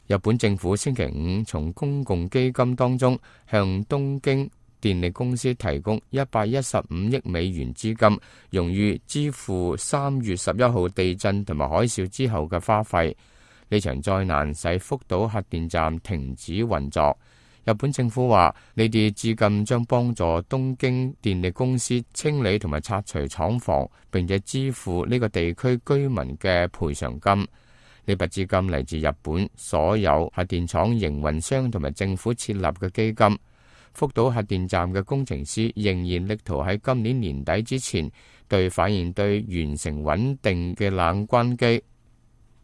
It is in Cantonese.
日本政府星期五從公共基金當中向東京電力公司提供115億美元資金，用於支付3月11號地震同埋海嘯之後嘅花費。呢場災難使福島核電站停止運作。日本政府話，呢啲資金將幫助東京電力公司清理同埋拆除廠房，並且支付呢個地區居民嘅賠償金。呢筆資金嚟自日本所有核電廠營運商同埋政府設立嘅基金。福島核電站嘅工程師仍然力圖喺今年年底之前對反應堆完成穩定嘅冷關機。